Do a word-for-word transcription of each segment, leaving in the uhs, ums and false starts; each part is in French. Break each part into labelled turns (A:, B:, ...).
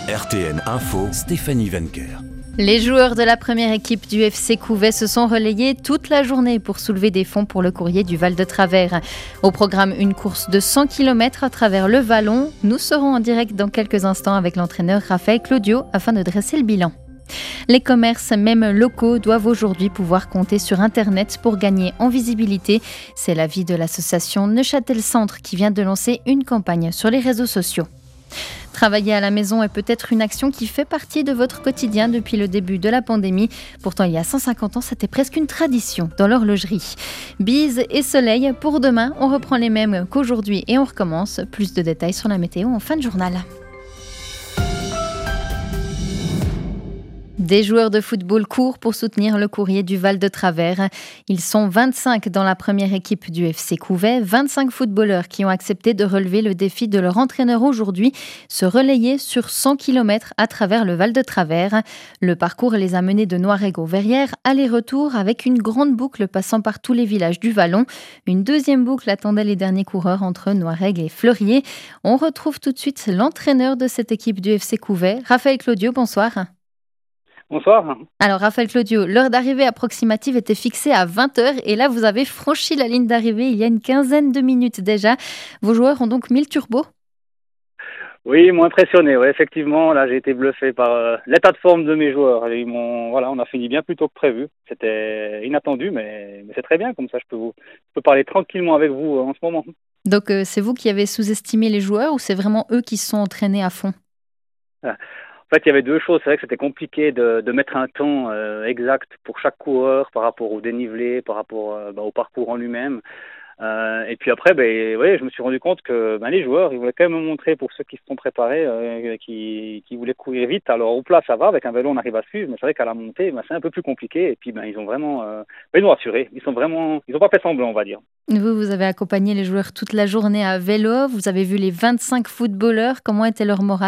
A: R T N Info, Stéphanie Wencker.
B: Les joueurs de la première équipe du F C Couvet se sont relayés toute la journée pour soulever des fonds pour le courrier du Val de Travers. Au programme, une course de cent kilomètres à travers le Vallon. Nous serons en direct dans quelques instants avec l'entraîneur Raphaël Claudio afin de dresser le bilan. Les commerces, même locaux, doivent aujourd'hui pouvoir compter sur Internet pour gagner en visibilité. C'est l'avis de l'association Neuchâtel Centre qui vient de lancer une campagne sur les réseaux sociaux. Travailler à la maison est peut-être une action qui fait partie de votre quotidien depuis le début de la pandémie. Pourtant, il y a cent cinquante ans, c'était presque une tradition dans l'horlogerie. Bise et soleil, pour demain, on reprend les mêmes qu'aujourd'hui et on recommence. Plus de détails sur la météo en fin de journal. Des joueurs de football courent pour soutenir le courrier du Val de Travers. Ils sont vingt-cinq dans la première équipe du F C Couvet, vingt-cinq footballeurs qui ont accepté de relever le défi de leur entraîneur aujourd'hui, se relayer sur cent kilomètres à travers le Val de Travers. Le parcours les a menés de Noiraigue-aux-Verrières, aller-retour avec une grande boucle passant par tous les villages du Vallon. Une deuxième boucle attendait les derniers coureurs entre Noiraigue et Fleurier. On retrouve tout de suite l'entraîneur de cette équipe du F C Couvet, Raphaël Claudio, bonsoir.
C: Bonsoir.
B: Alors Raphaël Claudio, l'heure d'arrivée approximative était fixée à vingt heures et là vous avez franchi la ligne d'arrivée il y a une quinzaine de minutes déjà. Vos joueurs ont donc mis le turbo ?
C: Oui, ils m'ont impressionné, ouais, effectivement. Là, j'ai été bluffé par euh, l'état de forme de mes joueurs. Ils m'ont, voilà, on a fini bien plus tôt que prévu. C'était inattendu, mais, mais c'est très bien. Comme ça, je peux, vous, je peux parler tranquillement avec vous euh, en ce moment.
B: Donc euh, c'est vous qui avez sous-estimé les joueurs ou c'est vraiment eux qui se sont entraînés à fond ?
C: ah. En fait, il y avait deux choses. C'est vrai que c'était compliqué de, de mettre un temps euh, exact pour chaque coureur par rapport au dénivelé, par rapport euh, bah, au parcours en lui-même. Euh, et puis après, ben, ouais, je me suis rendu compte que ben, les joueurs, ils voulaient quand même me montrer, pour ceux qui se sont préparés, euh, qui, qui voulaient courir vite. Alors au plat, ça va, avec un vélo, on arrive à suivre, mais c'est vrai qu'à la montée, ben, c'est un peu plus compliqué. Et puis, ben, ils ont vraiment, euh, ben, ils ont assuré. Ils sont vraiment, ils ont pas fait semblant, on va dire.
B: Vous, vous avez accompagné les joueurs toute la journée à vélo. Vous avez vu les vingt-cinq footballeurs. Comment était leur morale ?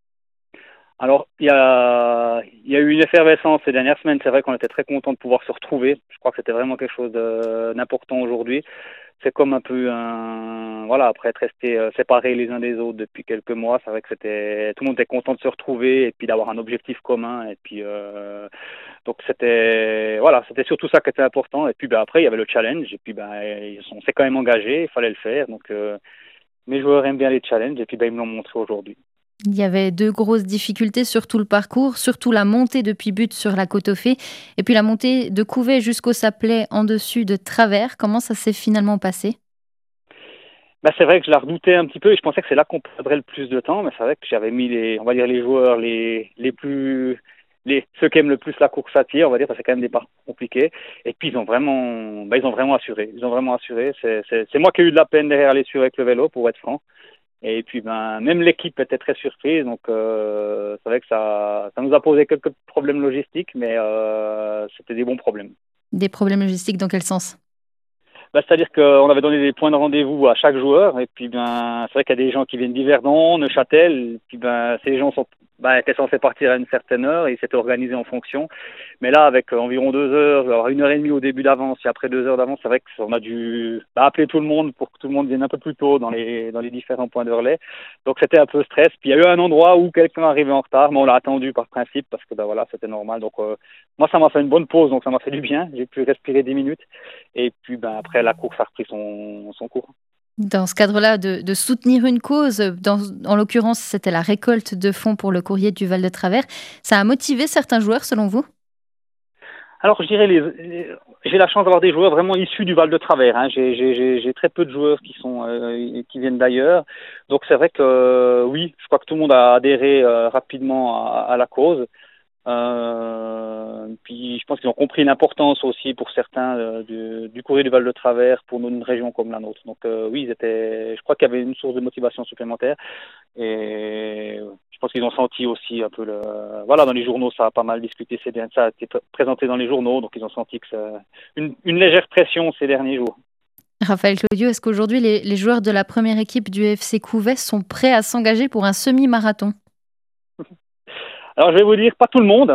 C: Alors, il y a, il y a eu une effervescence ces dernières semaines. C'est vrai qu'on était très contents de pouvoir se retrouver. Je crois que c'était vraiment quelque chose de, d'important aujourd'hui. C'est comme un peu un, voilà, après être restés euh, séparés les uns des autres depuis quelques mois, c'est vrai que c'était, tout le monde était content de se retrouver et puis d'avoir un objectif commun. Et puis, euh, donc c'était, voilà, c'était surtout ça qui était important. Et puis, ben après, il y avait le challenge. Et puis, ben, on s'est quand même engagé, il fallait le faire. Donc, euh, mes joueurs aiment bien les challenges. Et puis, ben, ils me l'ont montré aujourd'hui.
B: Il y avait deux grosses difficultés sur tout le parcours, surtout la montée depuis But sur la côte aux Fées et puis la montée de Couvet jusqu'au Sapley en dessus de Travers. Comment ça s'est finalement passé ?
C: Bah, c'est vrai que je la redoutais un petit peu et je pensais que c'est là qu'on perdrait le plus de temps, mais c'est vrai que j'avais mis les, on va dire les joueurs les, les plus, les, ceux qui aiment le plus la course à pied, on va dire, parce que c'est quand même des parcours compliqués. Et puis ils ont vraiment, bah, ils ont vraiment assuré, ils ont vraiment assuré. C'est, c'est, c'est moi qui ai eu de la peine derrière les suivre avec le vélo, pour être franc. Et puis, ben, même l'équipe était très surprise, donc euh, c'est vrai que ça, ça nous a posé quelques problèmes logistiques, mais euh, c'était des bons problèmes.
B: Des problèmes logistiques dans quel sens ?
C: Ben, c'est-à-dire qu'on avait donné des points de rendez-vous à chaque joueur, et puis ben, c'est vrai qu'il y a des gens qui viennent d'Yverdon, Neuchâtel, et puis ben, ces gens sont, ben, étaient censés partir à une certaine heure, et ils s'étaient organisés en fonction. Mais là, avec environ deux heures, alors une heure et demie au début d'avance, et après deux heures d'avance, c'est vrai qu'on a dû ben, appeler tout le monde pour que tout le monde vienne un peu plus tôt dans les, dans les différents points de relais. Donc c'était un peu stress. Puis il y a eu un endroit où quelqu'un arrivait en retard, mais on l'a attendu par principe, parce que ben voilà, c'était normal. Donc euh, moi, ça m'a fait une bonne pause, donc ça m'a fait du bien. J'ai pu respirer dix minutes. Et puis ben après, la course a repris son, son cours.
B: Dans ce cadre-là, de, de soutenir une cause, dans, en l'occurrence, c'était la récolte de fonds pour le courrier du Val de Travers. Ça a motivé certains joueurs, selon vous ?
C: Alors, je dirais, les, les, j'ai la chance d'avoir des joueurs vraiment issus du Val de Travers. Hein. J'ai, j'ai, j'ai très peu de joueurs qui sont euh, qui viennent d'ailleurs. Donc, c'est vrai que euh, oui, je crois que tout le monde a adhéré euh, rapidement à, à la cause. Euh, puis, je pense qu'ils ont compris l'importance aussi pour certains euh, du, du courrier du Val de Travers pour une région comme la nôtre. Donc, euh, oui, ils étaient. Je crois qu'il y avait une source de motivation supplémentaire. Et je pense qu'ils ont senti aussi un peu le, voilà, dans les journaux, ça a pas mal discuté, c'est bien, ça a été présenté dans les journaux, donc ils ont senti que c'est une, une légère pression ces derniers jours.
B: Raphaël Claudio, est-ce qu'aujourd'hui les, les joueurs de la première équipe du F C Couvet sont prêts à s'engager pour un semi-marathon ?
C: Alors je vais vous dire, pas tout le monde,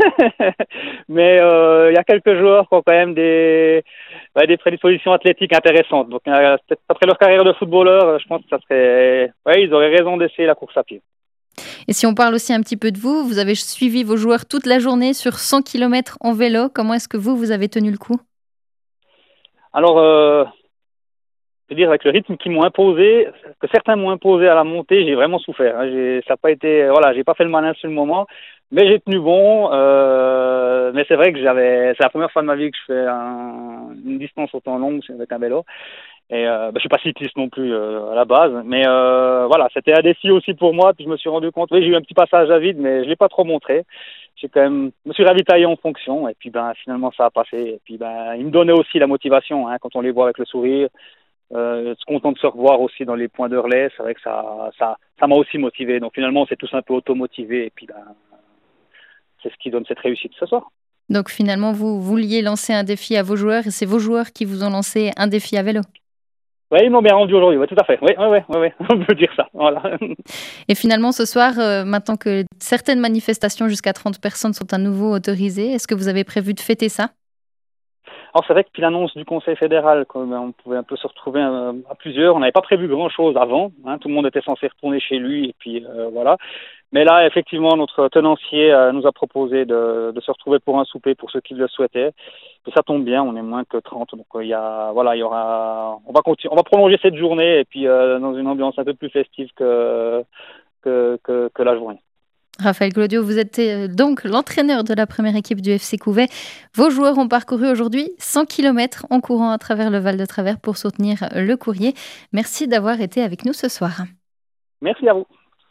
C: mais il euh, y a quelques joueurs qui ont quand même des, bah, des prédispositions athlétiques intéressantes. Donc euh, après leur carrière de footballeur, je pense que ça serait, ouais, ils auraient raison d'essayer la course à pied.
B: Et si on parle aussi un petit peu de vous, vous avez suivi vos joueurs toute la journée sur cent kilomètres en vélo. Comment est-ce que vous, vous avez tenu le coup?
C: Alors, euh, je veux dire, avec le rythme qu'ils m'ont imposé, que certains m'ont imposé à la montée, j'ai vraiment souffert. Hein. J'ai, ça n'a pas été, voilà, j'ai pas fait le malin sur le moment, mais j'ai tenu bon. Euh, mais c'est vrai que j'avais, c'est la première fois de ma vie que je fais un, une distance autant longue avec un vélo. Et euh, bah, je suis pas cycliste non plus euh, à la base, mais euh, voilà, c'était un défi aussi pour moi. Puis je me suis rendu compte, oui, j'ai eu un petit passage à vide, mais je l'ai pas trop montré. J'ai quand même, je me suis ravitaillé en fonction, et puis ben finalement ça a passé. Et puis ben, il me donnait aussi la motivation, hein, quand on les voit avec le sourire. Euh, se content de se revoir aussi dans les points de relais, c'est vrai que ça, ça, ça m'a aussi motivé. Donc finalement, on s'est tous un peu automotivé, et puis ben, c'est ce qui donne cette réussite ce soir.
B: Donc finalement, vous vouliez lancer un défi à vos joueurs et c'est vos joueurs qui vous ont lancé un défi à vélo.
C: Oui, ils m'ont bien rendu aujourd'hui, ouais, tout à fait. Oui, oui, oui, oui, oui. On peut dire ça. Voilà.
B: Et finalement, ce soir, euh, maintenant que certaines manifestations jusqu'à trente personnes sont à nouveau autorisées, est-ce que vous avez prévu de fêter ça?
C: Alors c'est vrai que depuis l'annonce du Conseil fédéral, comme on pouvait un peu se retrouver à, à plusieurs, on n'avait pas prévu grand-chose avant. Hein, tout le monde était censé retourner chez lui, et puis euh, voilà. Mais là, effectivement, notre tenancier euh, nous a proposé de, de se retrouver pour un souper pour ceux qui le souhaitaient. Et ça tombe bien, on est moins que trente, donc il euh, y a, voilà, il y aura, on va continuer, on va prolonger cette journée et puis euh, dans une ambiance un peu plus festive que que que, que la journée.
B: Raphaël Claudio, vous êtes euh, donc l'entraîneur de la première équipe du F C Couvet. Vos joueurs ont parcouru aujourd'hui cent kilomètres en courant à travers le Val de Travers pour soutenir le courrier. Merci d'avoir été avec nous ce soir.
C: Merci à vous.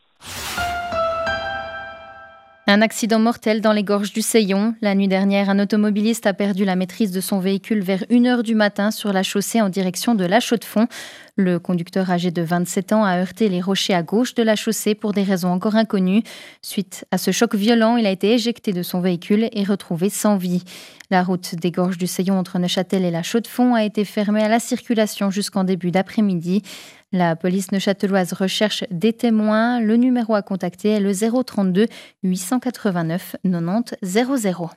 B: Un accident mortel dans les gorges du Seillon. La nuit dernière, un automobiliste a perdu la maîtrise de son véhicule vers une heure du matin sur la chaussée en direction de La Chaux-de-Fonds. Le conducteur âgé de vingt-sept ans a heurté les rochers à gauche de la chaussée pour des raisons encore inconnues. Suite à ce choc violent, il a été éjecté de son véhicule et retrouvé sans vie. La route des gorges du Seillon entre Neuchâtel et La Chaux-de-Fonds a été fermée à la circulation jusqu'en début d'après-midi. La police neuchâteloise recherche des témoins. Le numéro à contacter est le zéro trente-deux huit cent quatre-vingt-neuf quatre-vingt-dix zéro zéro.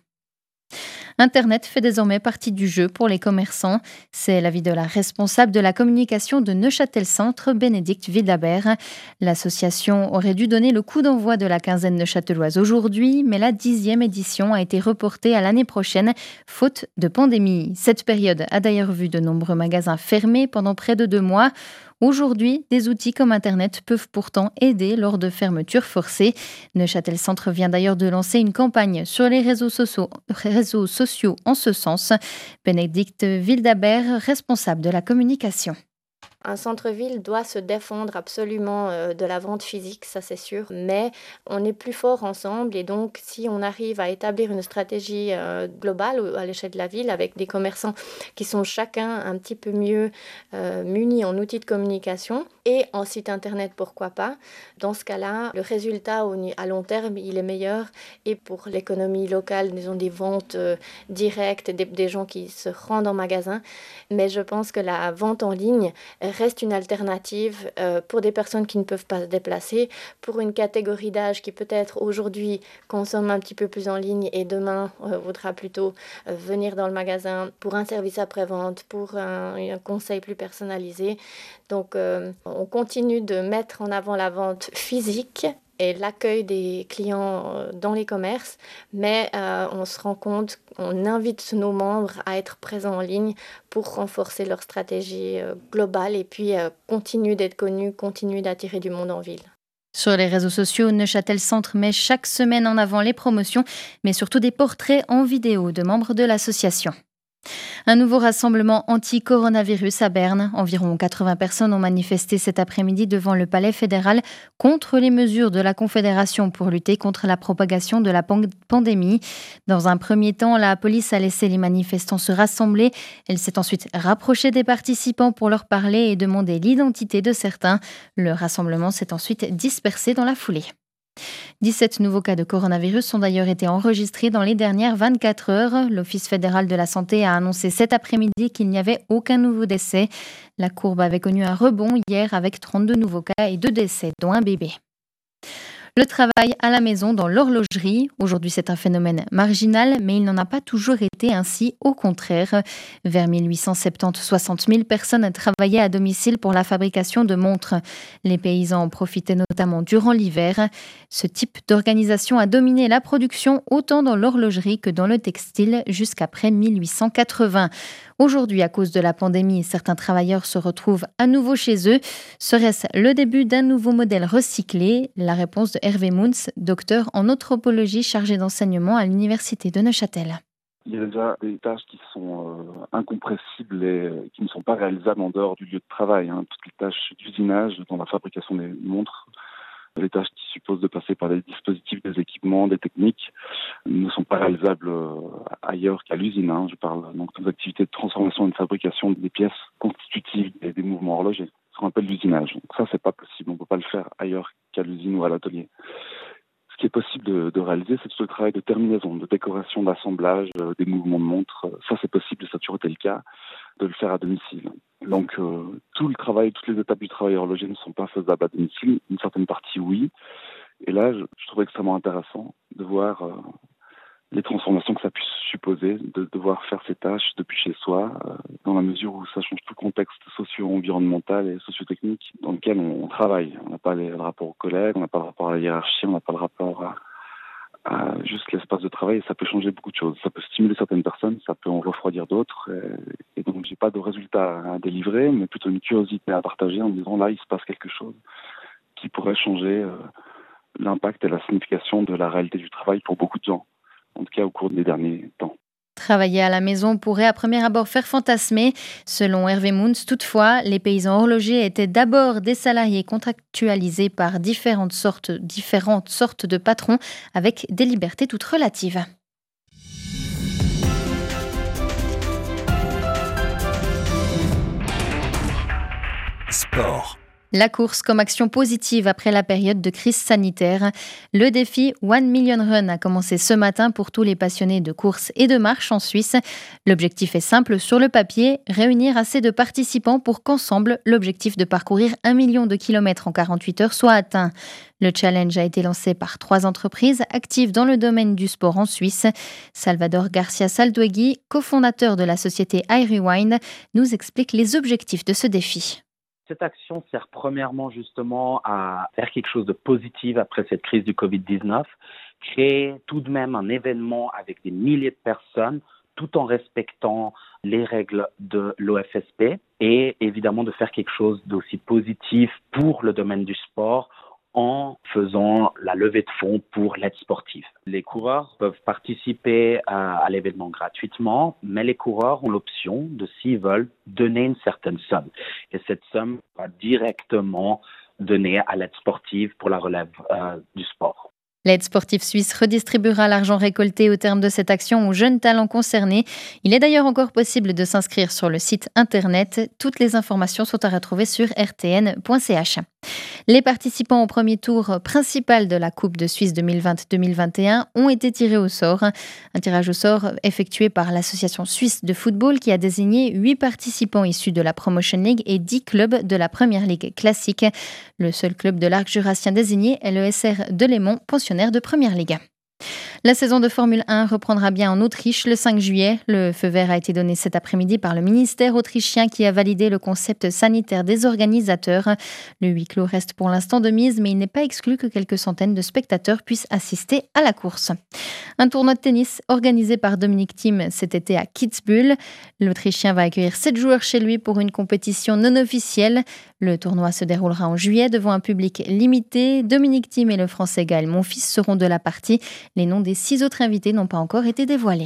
B: Internet fait désormais partie du jeu pour les commerçants. C'est l'avis de la responsable de la communication de Neuchâtel Centre, Bénédicte Wildabert. L'association aurait dû donner le coup d'envoi de la quinzaine neuchâteloise aujourd'hui, mais la dixième édition a été reportée à l'année prochaine, faute de pandémie. Cette période a d'ailleurs vu de nombreux magasins fermés pendant près de deux mois. Aujourd'hui, des outils comme Internet peuvent pourtant aider lors de fermetures forcées. Neuchâtel Centre vient d'ailleurs de lancer une campagne sur les réseaux sociaux, réseaux sociaux en ce sens. Bénédicte Wildabert, responsable de la communication.
D: Un centre-ville doit se défendre absolument euh, de la vente physique, ça c'est sûr, mais on est plus fort ensemble et donc si on arrive à établir une stratégie euh, globale à l'échelle de la ville avec des commerçants qui sont chacun un petit peu mieux euh, munis en outils de communication et en site internet, pourquoi pas, dans ce cas-là, le résultat au, à long terme, il est meilleur et pour l'économie locale, disons des ventes euh, directes, des, des gens qui se rendent en magasin, mais je pense que la vente en ligne reste une alternative euh, pour des personnes qui ne peuvent pas se déplacer, pour une catégorie d'âge qui peut-être aujourd'hui consomme un petit peu plus en ligne et demain euh, voudra plutôt euh, venir dans le magasin pour un service après-vente, pour un, un conseil plus personnalisé. Donc euh, on continue de mettre en avant la vente physique et l'accueil des clients dans les commerces, mais euh, on se rend compte, on invite nos membres à être présents en ligne pour renforcer leur stratégie euh, globale et puis euh, continuer d'être connus, continuer d'attirer du monde en ville.
B: Sur les réseaux sociaux, Neuchâtel Centre met chaque semaine en avant les promotions, mais surtout des portraits en vidéo de membres de l'association. Un nouveau rassemblement anti-coronavirus à Berne. Environ quatre-vingts personnes ont manifesté cet après-midi devant le Palais fédéral contre les mesures de la Confédération pour lutter contre la propagation de la pandémie. Dans un premier temps, la police a laissé les manifestants se rassembler. Elle s'est ensuite rapprochée des participants pour leur parler et demander l'identité de certains. Le rassemblement s'est ensuite dispersé dans la foulée. dix-sept nouveaux cas de coronavirus ont d'ailleurs été enregistrés dans les dernières vingt-quatre heures. L'Office fédéral de la santé a annoncé cet après-midi qu'il n'y avait aucun nouveau décès. La courbe avait connu un rebond hier avec trente-deux nouveaux cas et deux décès, dont un bébé. Le travail à la maison dans l'horlogerie. Aujourd'hui, c'est un phénomène marginal, mais il n'en a pas toujours été ainsi, au contraire. Vers mille huit cent soixante-dix, soixante mille personnes travaillaient à domicile pour la fabrication de montres. Les paysans en profitaient notamment durant l'hiver. Ce type d'organisation a dominé la production autant dans l'horlogerie que dans le textile jusqu'après mille huit cent quatre-vingts. Aujourd'hui, à cause de la pandémie, certains travailleurs se retrouvent à nouveau chez eux. Serait-ce le début d'un nouveau modèle recyclé ? La réponse de Hervé Mouns, docteur en anthropologie chargé d'enseignement à l'université de Neuchâtel.
E: Il y a déjà des tâches qui sont euh, incompressibles et qui ne sont pas réalisables en dehors du lieu de travail. Hein. Toutes les tâches d'usinage dans la fabrication des montres, les tâches qui supposent de passer par des dispositifs, des équipements, des techniques, ne sont pas réalisables euh, ailleurs qu'à l'usine. Hein. Je parle donc des activités de transformation et de fabrication des pièces constitutives des, des mouvements horlogers, ce qu'on appelle l'usinage. Donc ça, c'est pas possible. On ne peut pas le faire ailleurs qu'à l'usine ou à l'atelier. Ce qui est possible de, de réaliser, c'est tout le travail de terminaison, de décoration, d'assemblage, euh, des mouvements de montre. Ça, c'est possible, ça a toujours été le cas, de le faire à domicile. Donc, euh, tout le travail, toutes les étapes du travail horloger ne sont pas faisables à domicile. Une certaine partie, oui. Et là, je, je trouve extrêmement intéressant de voir euh, les transformations que ça puisse supposer, de devoir faire ces tâches depuis chez soi, euh, dans la mesure où ça change tout le contexte socio-environnemental et socio-technique dans lequel on, on travaille. On n'a pas les, le rapport aux collègues, on n'a pas le rapport à la hiérarchie, on n'a pas le rapport à, à juste l'espace de travail. Et ça peut changer beaucoup de choses. Ça peut stimuler certaines personnes, ça peut en refroidir d'autres. Et, et donc, j'ai pas de résultat à délivrer, mais plutôt une curiosité à partager en me disant là, il se passe quelque chose qui pourrait changer euh, l'impact et la signification de la réalité du travail pour beaucoup de gens. En tout cas au cours des derniers temps.
B: Travailler à la maison pourrait à premier abord faire fantasmer. Selon Hervé Mouns, toutefois, les paysans horlogers étaient d'abord des salariés contractualisés par différentes sortes, différentes sortes de patrons avec des libertés toutes relatives.
A: Sport.
B: La course comme action positive après la période de crise sanitaire. Le défi One Million Run a commencé ce matin pour tous les passionnés de course et de marche en Suisse. L'objectif est simple sur le papier, réunir assez de participants pour qu'ensemble, l'objectif de parcourir un million de kilomètres en quarante-huit heures soit atteint. Le challenge a été lancé par trois entreprises actives dans le domaine du sport en Suisse. Salvador Garcia Salduegui, cofondateur de la société iRewind, nous explique les objectifs de ce défi.
F: Cette action sert premièrement justement à faire quelque chose de positif après cette crise du covid dix-neuf, créer tout de même un événement avec des milliers de personnes tout en respectant les règles de l'O F S P et évidemment de faire quelque chose d'aussi positif pour le domaine du sport en faisant la levée de fonds pour l'aide sportive. Les coureurs peuvent participer à, à l'événement gratuitement, mais les coureurs ont l'option de, s'ils veulent, donner une certaine somme. Et cette somme va directement donner à l'aide sportive pour la relève euh, du sport.
B: L'aide sportive suisse redistribuera l'argent récolté au terme de cette action aux jeunes talents concernés. Il est d'ailleurs encore possible de s'inscrire sur le site internet. Toutes les informations sont à retrouver sur r t n point c h. Les participants au premier tour principal de la Coupe de Suisse deux mille vingt deux mille vingt et un ont été tirés au sort. Un tirage au sort effectué par l'Association suisse de football qui a désigné huit participants issus de la Promotion League et dix clubs de la Première Ligue classique. Le seul club de l'arc jurassien désigné est le S R de Lémont, pensionnaire de Première Ligue. La saison de Formule un reprendra bien en Autriche le cinq juillet. Le feu vert a été donné cet après-midi par le ministère autrichien qui a validé le concept sanitaire des organisateurs. Le huis clos reste pour l'instant de mise, mais il n'est pas exclu que quelques centaines de spectateurs puissent assister à la course. Un tournoi de tennis organisé par Dominic Thiem cet été à Kitzbühel. L'Autrichien va accueillir sept joueurs chez lui pour une compétition non officielle. Le tournoi se déroulera en juillet devant un public limité. Dominic Thiem et le Français Gaël Monfils seront de la partie. Les noms des six autres invités n'ont pas encore été dévoilés.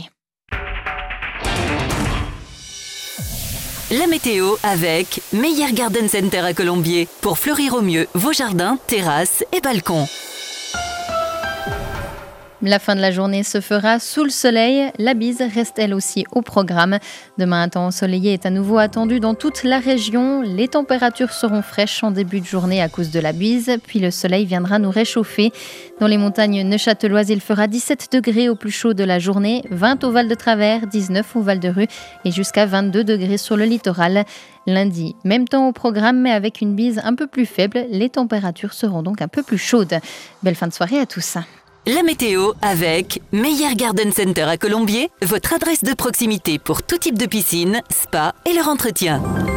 G: La météo avec Meyer Garden Center à Colombier pour fleurir au mieux vos jardins, terrasses et balcons.
B: La fin de la journée se fera sous le soleil. La bise reste elle aussi au programme. Demain, un temps ensoleillé est à nouveau attendu dans toute la région. Les températures seront fraîches en début de journée à cause de la bise, puis le soleil viendra nous réchauffer. Dans les montagnes neuchâteloises, il fera dix-sept degrés au plus chaud de la journée, vingt au Val de Travers, dix-neuf au Val de Rue et jusqu'à vingt-deux degrés sur le littoral. Lundi, même temps au programme, mais avec une bise un peu plus faible, les températures seront donc un peu plus chaudes. Belle fin de soirée à tous.
G: La météo avec Meyer Garden Center à Colombier, votre adresse de proximité pour tout type de piscine, spa et leur entretien.